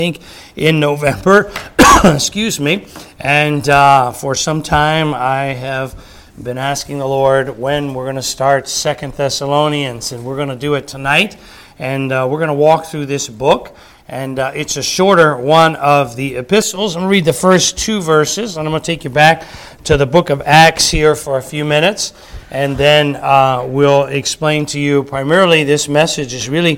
in November, excuse me, and for some time I have been asking the Lord when we're going to start 2 Thessalonians, and we're going to do it tonight, and we're going to walk through this book, and it's a shorter one of the epistles. I'm going to read the first two verses, and I'm going to take you back to the book of Acts here for a few minutes, and then we'll explain to you primarily this message is really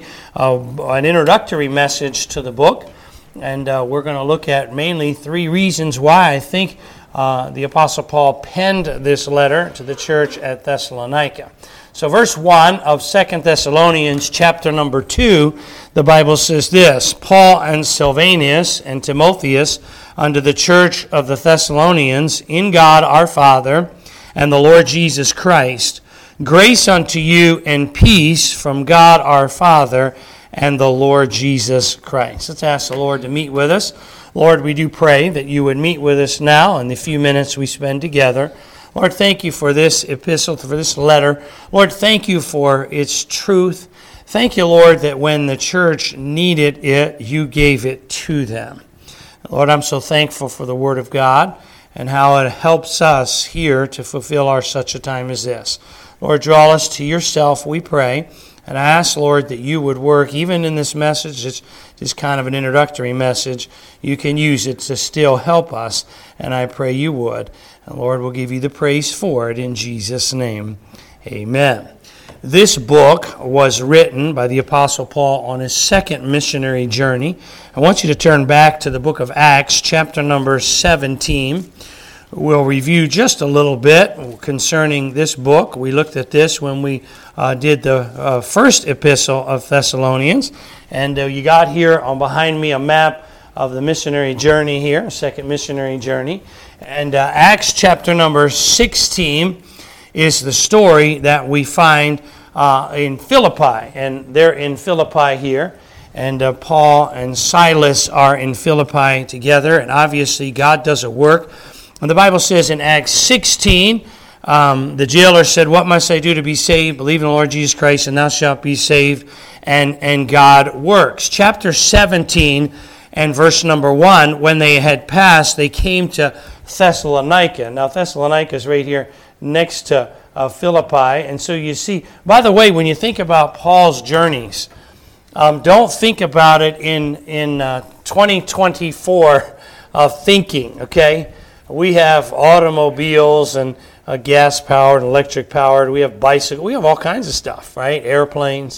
an introductory message to the book. And we're going to look at mainly three reasons why I think the Apostle Paul penned this letter to the church at Thessalonica. So verse 1 of 2 Thessalonians chapter number 2, the Bible says this: Paul and Silvanus and Timotheus unto the church of the Thessalonians in God our Father and the Lord Jesus Christ, grace unto you and peace from God our Father and the Lord Jesus Christ. Let's ask the Lord to meet with us. Lord, we do pray that you would meet with us now in the few minutes we spend together. Lord, thank you for this epistle, for this letter. Lord, thank you for its truth. Thank you, Lord, that when the church needed it, you gave it to them. Lord, I'm so thankful for the Word of God and how it helps us here to fulfill our such a time as this. Lord, draw us to yourself, we pray. And I ask, Lord, that you would work, even in this message, it's just kind of an introductory message, you can use it to still help us, and I pray you would. And Lord, we'll give you the praise for it in Jesus' name. Amen. This book was written by the Apostle Paul on his second missionary journey. I want you to turn back to the book of Acts, chapter number 17. We'll review just a little bit concerning this book. We looked at this when we did the first epistle of Thessalonians. And you got here on behind me a map of the missionary journey here, second missionary journey. And Acts chapter number 16 is the story that we find in Philippi. And they're in Philippi here. And Paul and Silas are in Philippi together. And obviously God does a work. And the Bible says in Acts 16, the jailer said, "What must I do to be saved? Believe in the Lord Jesus Christ, and thou shalt be saved." And God works. Chapter 17 and verse number 1, when they had passed, they came to Thessalonica. Now, Thessalonica is right here next to Philippi. And so you see, by the way, when you think about Paul's journeys, don't think about it in 2024 thinking, okay? We have automobiles and gas-powered, electric-powered. We have bicycles. We have all kinds of stuff, right? Airplanes.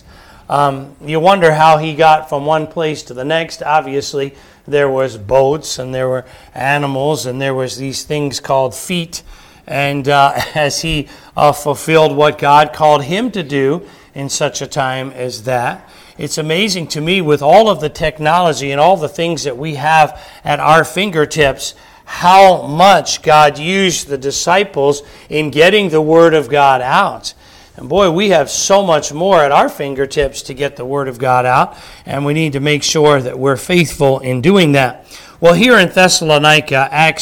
You wonder how he got from one place to the next. Obviously, there was boats, and there were animals, and there was these things called feet. And as he fulfilled what God called him to do in such a time as that, it's amazing to me with all of the technology and all the things that we have at our fingertips, how much God used the disciples in getting the Word of God out. And boy, we have so much more at our fingertips to get the Word of God out, and we need to make sure that we're faithful in doing that. Well, here in Thessalonica, Acts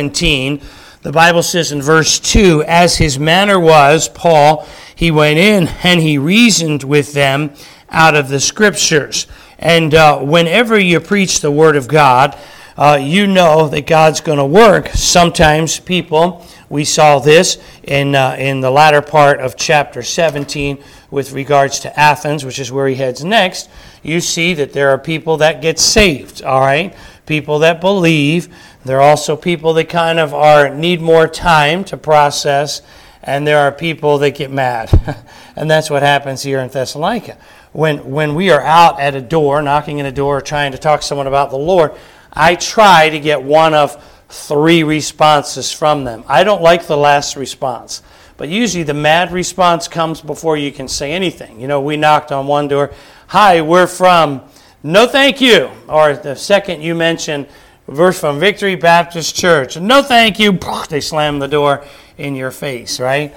17, the Bible says in verse 2, "As his manner was, Paul, he went in and he reasoned with them out of the Scriptures." And whenever you preach the Word of God, you know that God's going to work. Sometimes people, we saw this in the latter part of chapter 17 with regards to Athens, which is where he heads next. You see that there are people that get saved, all right? People that believe. There are also people that kind of need more time to process, and there are people that get mad. And that's what happens here in Thessalonica. When we are out at a door, knocking at a door, trying to talk to someone about the Lord, I try to get one of three responses from them. I don't like the last response, but usually the mad response comes before you can say anything. You know, we knocked on one door, "Hi, we're from," "No, thank you." Or the second you mention, "We're from Victory Baptist Church," "No, thank you." They slam the door in your face, right?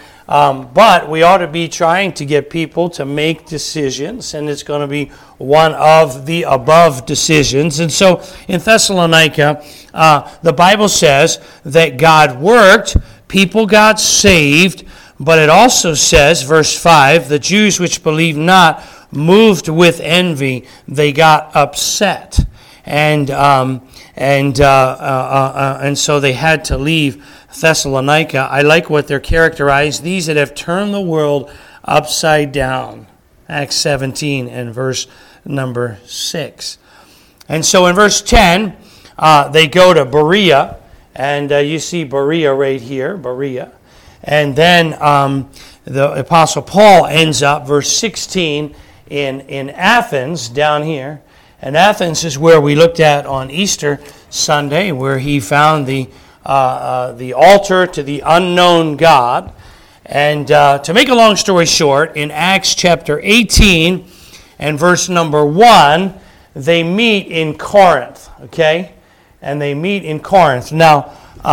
But we ought to be trying to get people to make decisions, and it's going to be one of the above decisions. And so in Thessalonica, the Bible says that God worked, people got saved, but it also says, verse 5, the Jews which believed not, moved with envy, they got upset. and so they had to leave Thessalonica. I like what they're characterized: these that have turned the world upside down. Acts 17 and verse number 6. And so in verse 10, they go to Berea, and you see Berea right here, Berea. And then the Apostle Paul ends up, verse 16, in Athens, down here. And Athens is where we looked at on Easter Sunday, where he found the altar to the unknown God. And to make a long story short, in Acts chapter 18 and verse number 1, they meet in Corinth, okay? And they meet in Corinth. Now,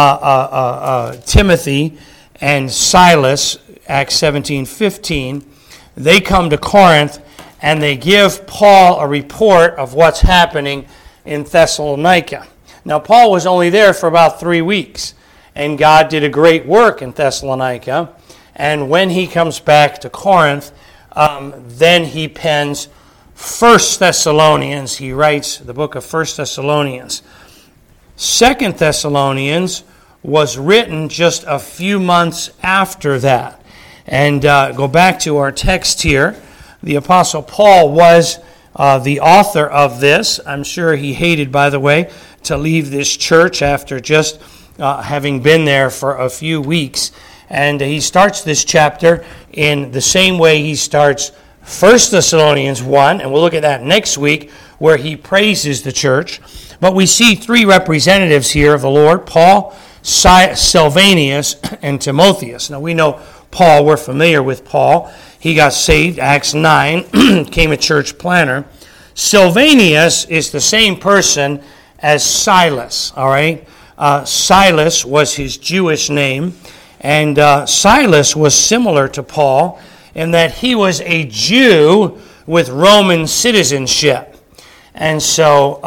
Timothy and Silas, Acts 17:15, they come to Corinth and they give Paul a report of what's happening in Thessalonica. Now, Paul was only there for about 3 weeks, and God did a great work in Thessalonica. And when he comes back to Corinth, then he pens 1 Thessalonians. He writes the book of 1 Thessalonians. 2 Thessalonians was written just a few months after that. And go back to our text here. The Apostle Paul was the author of this. I'm sure he hated, by the way, to leave this church after just having been there for a few weeks. And he starts this chapter in the same way he starts 1 Thessalonians 1, and we'll look at that next week, where he praises the church. But we see three representatives here of the Lord: Paul, Silvanus, and Timotheus. Now we know Paul, we're familiar with Paul. He got saved, Acts 9, became a church planner. Silvanus is the same person as Silas, all right? Silas was his Jewish name, and Silas was similar to Paul in that he was a Jew with Roman citizenship. And so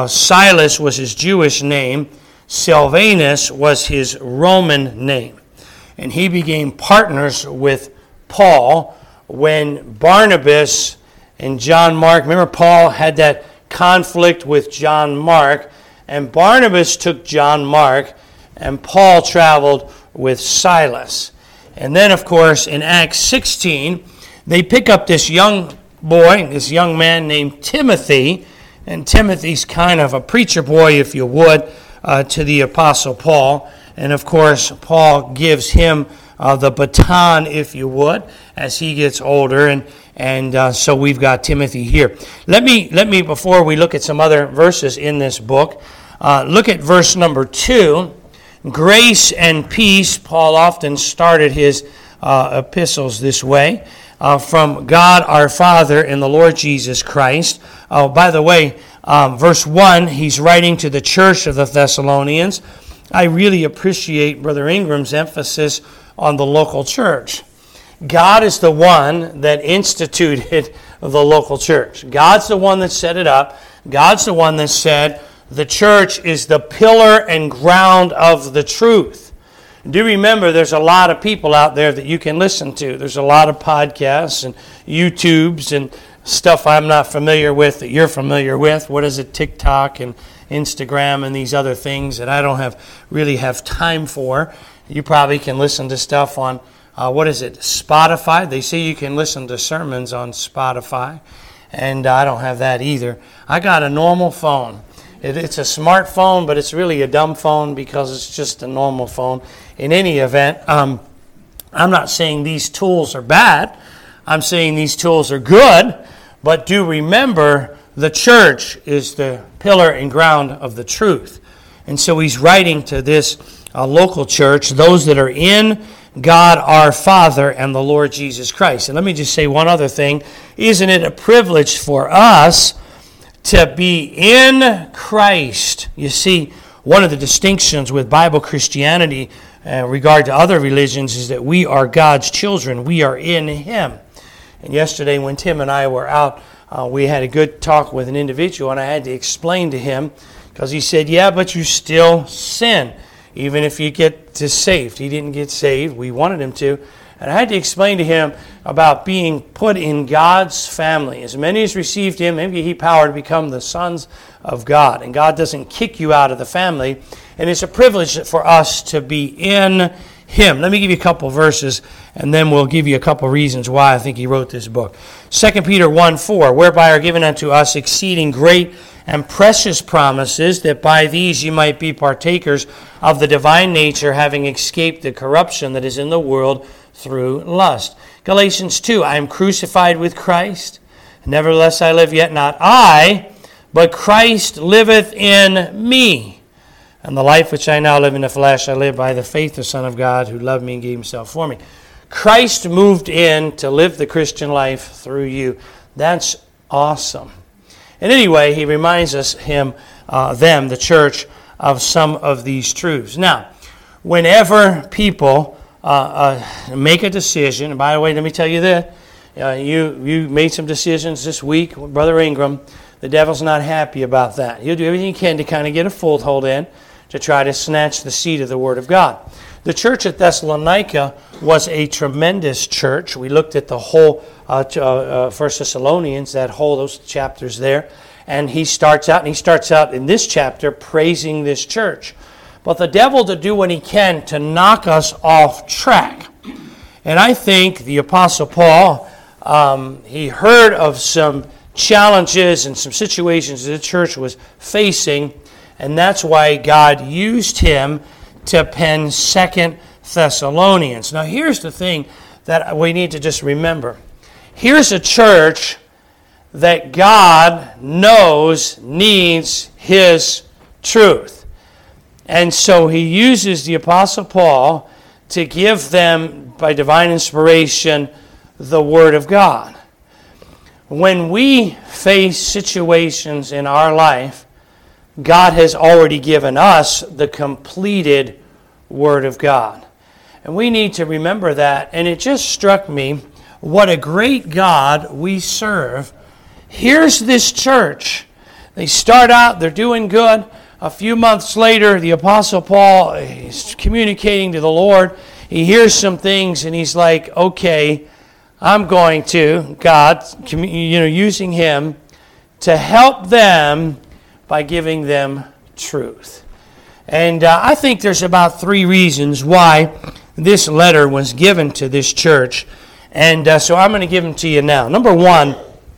Silas was his Jewish name, Silvanus was his Roman name. And he became partners with Paul when Barnabas and John Mark, remember Paul had that conflict with John Mark, and Barnabas took John Mark, and Paul traveled with Silas. And then, of course, in Acts 16, they pick up this young boy, this young man named Timothy, and Timothy's kind of a preacher boy, if you would, to the Apostle Paul. And, of course, Paul gives him the baton, if you would, as he gets older, and so we've got Timothy here. Let me, before we look at some other verses in this book, look at verse number 2. Grace and peace. Paul often started his epistles this way. From God our Father and the Lord Jesus Christ. By the way, verse 1, he's writing to the church of the Thessalonians. I really appreciate Brother Ingram's emphasis on the local church. God is the one that instituted the local church. God's the one that set it up. God's the one that said, the church is the pillar and ground of the truth. Do remember, there's a lot of people out there that you can listen to. There's a lot of podcasts and YouTubes and stuff I'm not familiar with that you're familiar with. What is it? TikTok and Instagram and these other things that I don't really have time for. You probably can listen to stuff on, Spotify. They say you can listen to sermons on Spotify, and I don't have that either. I got a normal phone. It's a smartphone, but it's really a dumb phone because it's just a normal phone. In any event, I'm not saying these tools are bad. I'm saying these tools are good, but do remember the church is the pillar and ground of the truth. And so he's writing to this local church, those that are in God our Father and the Lord Jesus Christ. And let me just say one other thing. Isn't it a privilege for us to be in Christ? You see, one of the distinctions with Bible Christianity in regard to other religions is that we are God's children. We are in Him. And yesterday when Tim and I were out, we had a good talk with an individual, and I had to explain to him, because he said, yeah, but you still sin, even if you get saved. He didn't get saved. We wanted him to. And I had to explain to him about being put in God's family. As many as received him, maybe he power to become the sons of God. And God doesn't kick you out of the family. And it's a privilege for us to be in him. Let me give you a couple verses, and then we'll give you a couple reasons why I think he wrote this book. 2 Peter 1:4, whereby are given unto us exceeding great and precious promises, that by these ye might be partakers of the divine nature, having escaped the corruption that is in the world through lust. Galatians 2, I am crucified with Christ. Nevertheless I live, yet not I, but Christ liveth in me. And the life which I now live in the flesh, I live by the faith of the Son of God, who loved me and gave himself for me. Christ moved in to live the Christian life through you. That's awesome. And anyway, he reminds us, them, the church, of some of these truths. Now, whenever people make a decision, and by the way, let me tell you this, you made some decisions this week with Brother Ingram. The devil's not happy about that. He'll do everything he can to kind of get a foothold in to try to snatch the seed of the Word of God. The church at Thessalonica was a tremendous church. We looked at the whole 1 Thessalonians, those chapters there, and he starts out in this chapter praising this church. But the devil to do what he can to knock us off track. And I think the Apostle Paul, he heard of some challenges and some situations that the church was facing, and that's why God used him to pen 2 Thessalonians. Now here's the thing that we need to just remember. Here's a church that God knows needs his truth. And so he uses the Apostle Paul to give them, by divine inspiration, the Word of God. When we face situations in our life, God has already given us the completed Word of God. And we need to remember that. And it just struck me what a great God we serve. Here's this church. They start out, they're doing good. A few months later, the Apostle Paul is communicating to the Lord. He hears some things and he's like, okay, I'm going to, God, using him to help them by giving them truth. And I think there's about 3 reasons why this letter was given to this church. And so I'm going to give them to you now. Number 1,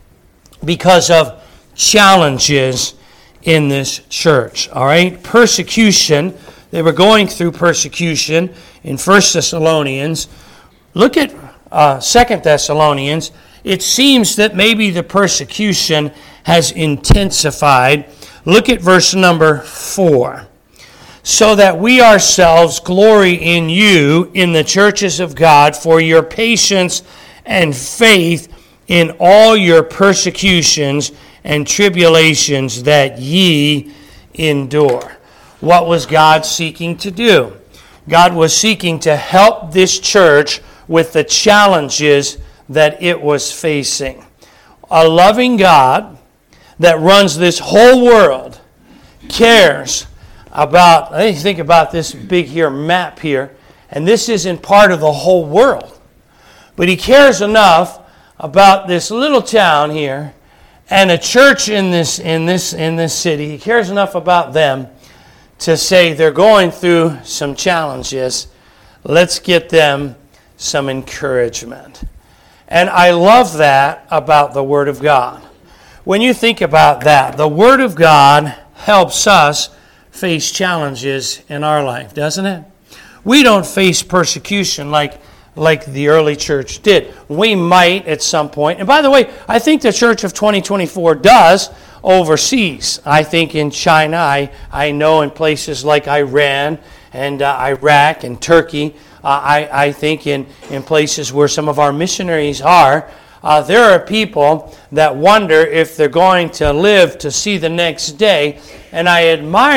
because of challenges in this church. All right? Persecution. They were going through persecution in 1 Thessalonians. Look at 2 Thessalonians. It seems that maybe the persecution has intensified. Look at verse number 4. So that we ourselves glory in you in the churches of God for your patience and faith in all your persecutions and tribulations that ye endure. What was God seeking to do? God was seeking to help this church with the challenges that it was facing. A loving God that runs this whole world cares about, think about this big here map here, and this isn't part of the whole world. But he cares enough about this little town here and a church in this city. He cares enough about them to say they're going through some challenges. Let's get them some encouragement. And I love that about the Word of God. When you think about that, the Word of God helps us face challenges in our life, doesn't it? We don't face persecution like the early church did. We might at some point. And by the way, I think the church of 2024 does overseas. I think in China, I know in places like Iran and Iraq and Turkey, I think in places where some of our missionaries are, there are people that wonder if they're going to live to see the next day. And I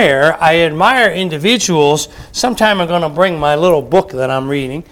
admire individuals. Sometime I'm going to bring my little book that I'm reading.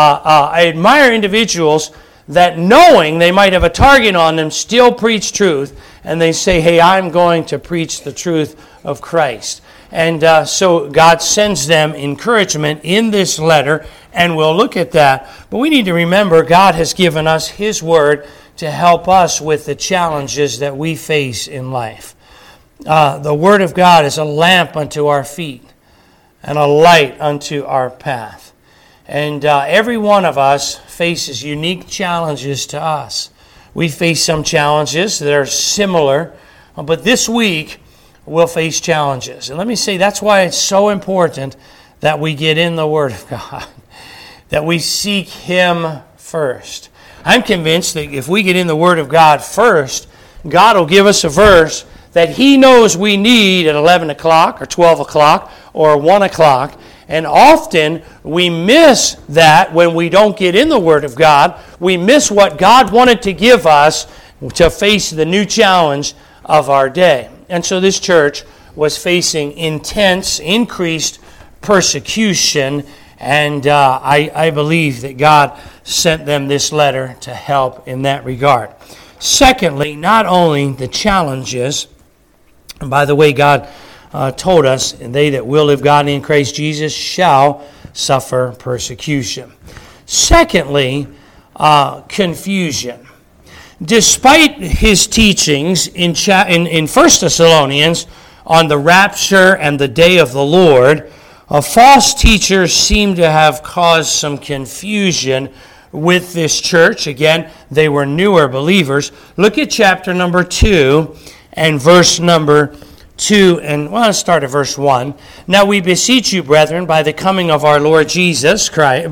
I admire individuals that, knowing they might have a target on them, still preach truth. And they say, hey, I'm going to preach the truth of Christ. And so God sends them encouragement in this letter, and we'll look at that. But we need to remember God has given us His Word to help us with the challenges that we face in life. The Word of God is a lamp unto our feet and a light unto our path. And every one of us faces unique challenges to us. We face some challenges that are similar, but this week we'll face challenges. And let me say, that's why it's so important that we get in the Word of God, that we seek Him first. I'm convinced that if we get in the Word of God first, God will give us a verse that He knows we need at 11 o'clock or 12 o'clock or 1 o'clock. And often we miss that when we don't get in the Word of God. We miss what God wanted to give us to face the new challenge of our day. And so this church was facing intense, increased persecution, and I believe that God sent them this letter to help in that regard. Secondly, not only the challenges, and by the way, God told us, and they that will live godly in Christ Jesus shall suffer persecution. Secondly, confusion. Despite his teachings in 1 Thessalonians on the rapture and the day of the Lord, false teachers seem to have caused some confusion with this church. Again, they were newer believers. Look at chapter number 2 and verse number 2, and well, let's start at verse 1. Now we beseech you, brethren, by the coming of our Lord Jesus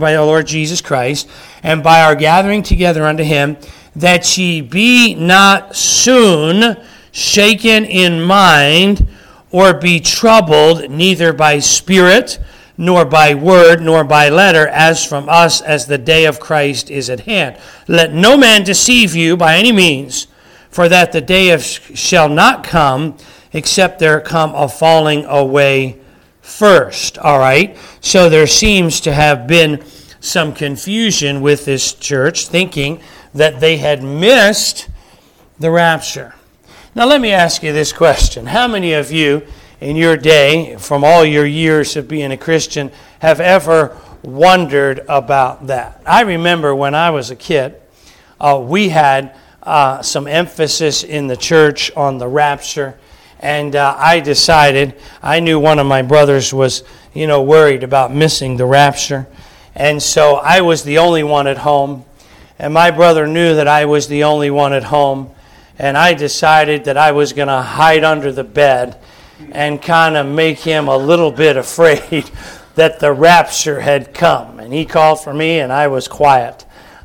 Christ, and by our gathering together unto Him, that ye be not soon shaken in mind, or be troubled, neither by spirit, nor by word, nor by letter, as from us, as the day of Christ is at hand. Let no man deceive you by any means, for that the day shall not come, except there come a falling away first. All right? So there seems to have been some confusion with this church, thinking that they had missed the rapture. Now let me ask you this question. How many of you in your day, from all your years of being a Christian, have ever wondered about that? I remember when I was a kid, we had some emphasis in the church on the rapture, and I decided, I knew one of my brothers was, worried about missing the rapture, and so I was the only one at home, and my brother knew that I was the only one at home, and I decided that I was going to hide under the bed and kind of make him a little bit afraid that the rapture had come. And he called for me, and I was quiet.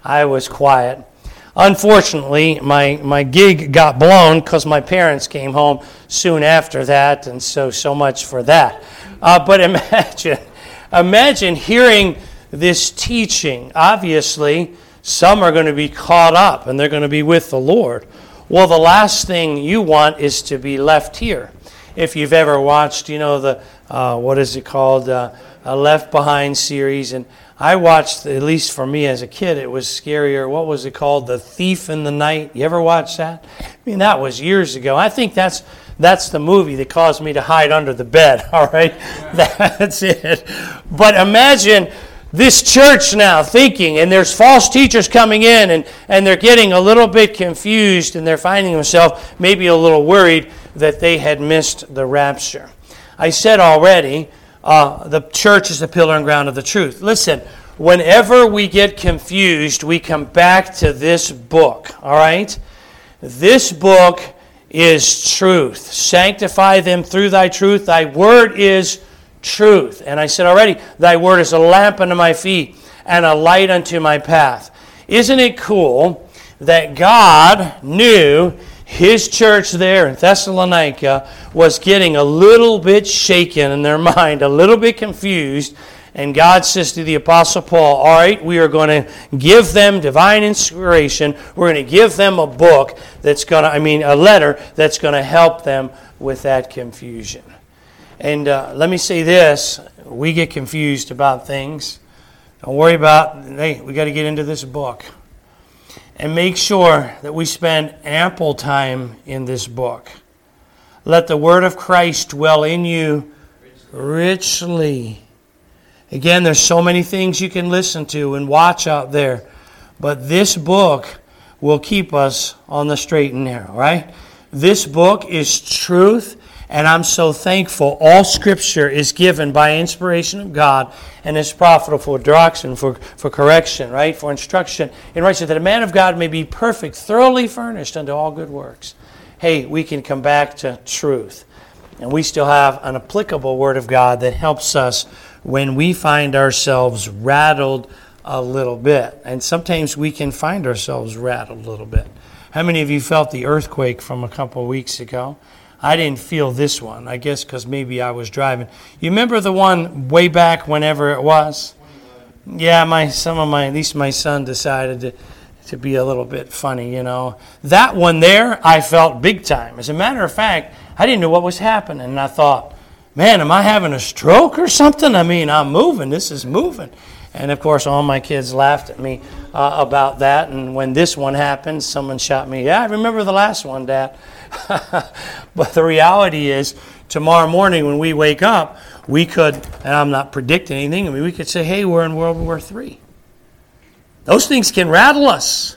Unfortunately, my gig got blown because my parents came home soon after that, and so much for that. But imagine hearing this teaching. Obviously, some are going to be caught up, and they're going to be with the Lord. Well, the last thing you want is to be left here. If you've ever watched, the what is it called, a Left Behind series, and I watched, at least for me as a kid, it was scarier. What was it called? The Thief in the Night. You ever watch that? I mean, that was years ago. I think that's the movie that caused me to hide under the bed, all right? That's it. But imagine this church now thinking, and there's false teachers coming in, and they're getting a little bit confused, and they're finding themselves maybe a little worried that they had missed the rapture. I said already, the church is the pillar and ground of the truth. Listen, whenever we get confused, we come back to this book, all right? This book is truth. Sanctify them through thy truth. Thy word is truth. And I said already, thy word is a lamp unto my feet and a light unto my path. Isn't it cool that God knew his church there in Thessalonica was getting a little bit shaken in their mind, a little bit confused, and God says to the Apostle Paul, all right, we are going to give them divine inspiration. We're going to give them a book a letter that's going to help them with that confusion. And let me say this, we get confused about things. Don't worry about, hey, we got to get into this book. And make sure that we spend ample time in this book. Let the word of Christ dwell in you richly. Again, there's so many things you can listen to and watch out there. But this book will keep us on the straight and narrow, right? This book is truth, and I'm so thankful. All Scripture is given by inspiration of God and is profitable for doctrine, for correction, right? For instruction in righteousness, that a man of God may be perfect, thoroughly furnished unto all good works. Hey, we can come back to truth. And we still have an applicable Word of God that helps us when we find ourselves rattled a little bit. And sometimes we can find ourselves rattled a little bit. How many of you felt the earthquake from a couple of weeks ago? I didn't feel this one, I guess because maybe I was driving. You remember the one way back whenever it was? Yeah, at least my son decided to be a little bit funny, you know. That one there, I felt big time. As a matter of fact, I didn't know what was happening. And I thought, man, am I having a stroke or something? I mean, I'm moving. This is moving. And, of course, all my kids laughed at me about that. And when this one happened, someone shot me, yeah, I remember the last one, Dad. But the reality is, tomorrow morning when we wake up, we could, and I'm not predicting anything, we could say, hey, we're in World War III. Those things can rattle us.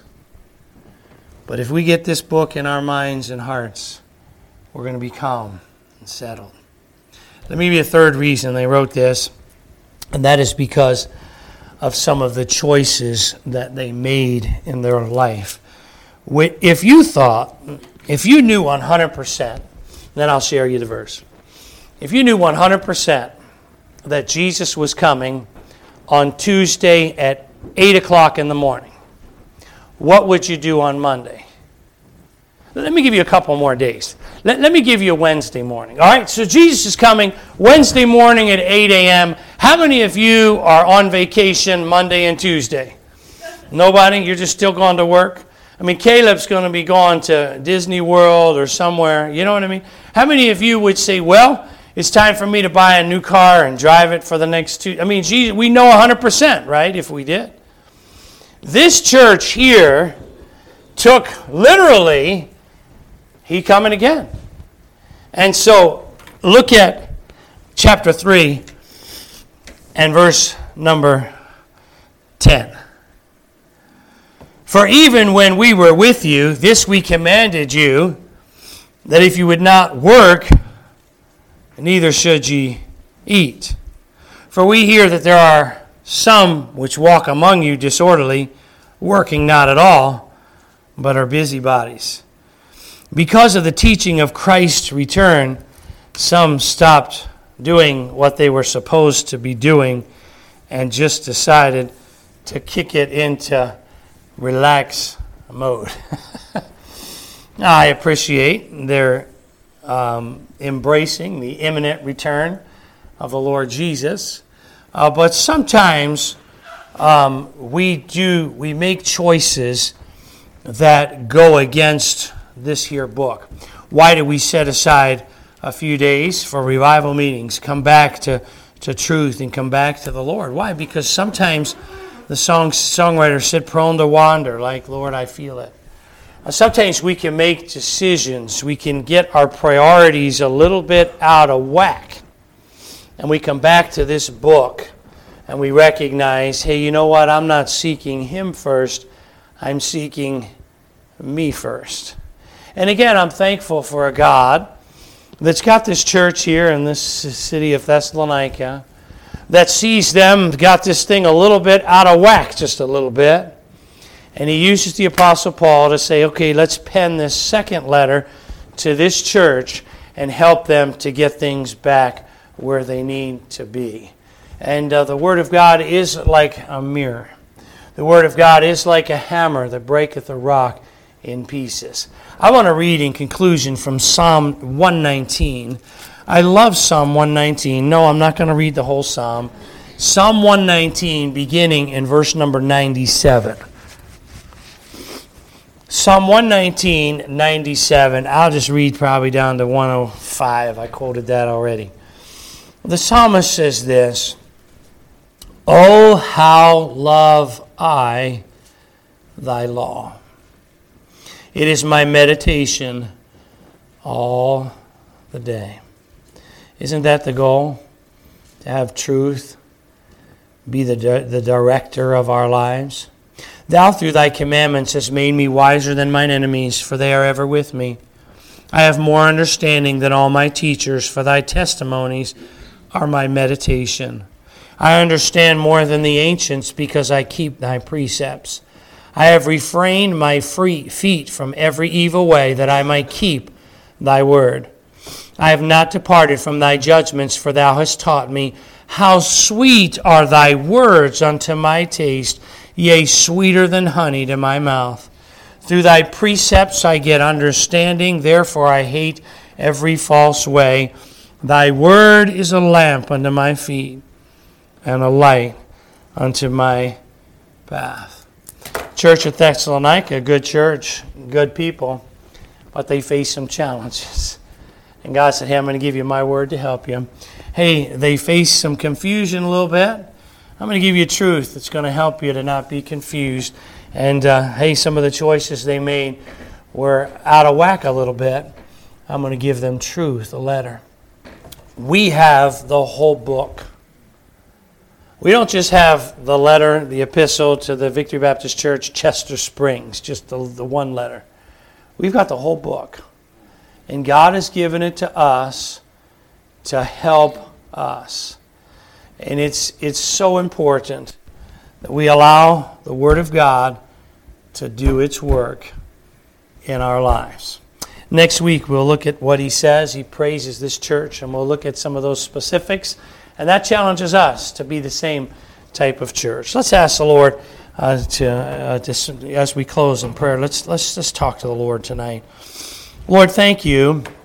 But if we get this book in our minds and hearts, we're going to be calm and settled. Let me give you a third reason they wrote this, and that is because of some of the choices that they made in their life. If you knew 100%, then I'll share you the verse. If you knew 100% that Jesus was coming on Tuesday at 8 o'clock in the morning, what would you do on Monday? Let me give you a couple more days. Let me give you a Wednesday morning. All right, so Jesus is coming Wednesday morning at 8 a.m. How many of you are on vacation Monday and Tuesday? Nobody? You're just still going to work? I mean, Caleb's going to be going to Disney World or somewhere. You know what I mean? How many of you would say, well, it's time for me to buy a new car and drive it for the next 2? I mean, Jesus, we know 100%, right, if we did. This church here took literally, he coming again. And so look at chapter 3 and verse number 10. For even when we were with you, this we commanded you, that if you would not work, neither should ye eat. For we hear that there are some which walk among you disorderly, working not at all, but are busybodies. Because of the teaching of Christ's return, some stopped doing what they were supposed to be doing and just decided to kick it into relax mode. I appreciate their embracing the imminent return of the Lord Jesus, but sometimes we make choices that go against this here book. Why do we set aside a few days for revival meetings, come back to truth and come back to the Lord? Why? Because sometimes the songwriter said, prone to wander, like, Lord, I feel it. Sometimes we can make decisions. We can get our priorities a little bit out of whack. And we come back to this book and we recognize, hey, you know what? I'm not seeking Him first. I'm seeking me first. And again, I'm thankful for a God that's got this church here in this city of Thessalonica that sees them, got this thing a little bit out of whack, just a little bit. And he uses the Apostle Paul to say, okay, let's pen this second letter to this church and help them to get things back where they need to be. And the Word of God is like a mirror. The Word of God is like a hammer that breaketh a rock in pieces. I want to read in conclusion from Psalm 119. I love Psalm 119. No, I'm not going to read the whole Psalm. Psalm 119, beginning in verse number 97. Psalm 119, 97. I'll just read probably down to 105. I quoted that already. The psalmist says this, "Oh, how love I thy law. It is my meditation all the day. Isn't that the goal? To have truth be the director of our lives? Thou through thy commandments hast made me wiser than mine enemies, for they are ever with me. I have more understanding than all my teachers, for thy testimonies are my meditation. I understand more than the ancients, because I keep thy precepts. I have refrained my feet from every evil way, that I might keep thy word. I have not departed from thy judgments, for thou hast taught me. How sweet are thy words unto my taste, yea, sweeter than honey to my mouth. Through thy precepts I get understanding, therefore I hate every false way. Thy word is a lamp unto my feet, and a light unto my path. Church of Thessalonica, good church, good people, but they face some challenges. And God said, hey, I'm going to give you my word to help you. Hey, they face some confusion a little bit. I'm going to give you truth that's going to help you to not be confused. And hey, some of the choices they made were out of whack a little bit. I'm going to give them truth, a letter. We have the whole book. We don't just have the letter, the epistle to the Victory Baptist Church, Chester Springs, just the one letter. We've got the whole book. And God has given it to us to help us. And it's so important that we allow the Word of God to do its work in our lives. Next week, we'll look at what he says. He praises this church, and we'll look at some of those specifics. And that challenges us to be the same type of church. Let's ask the Lord as we close in prayer. Let's talk to the Lord tonight. Lord, thank you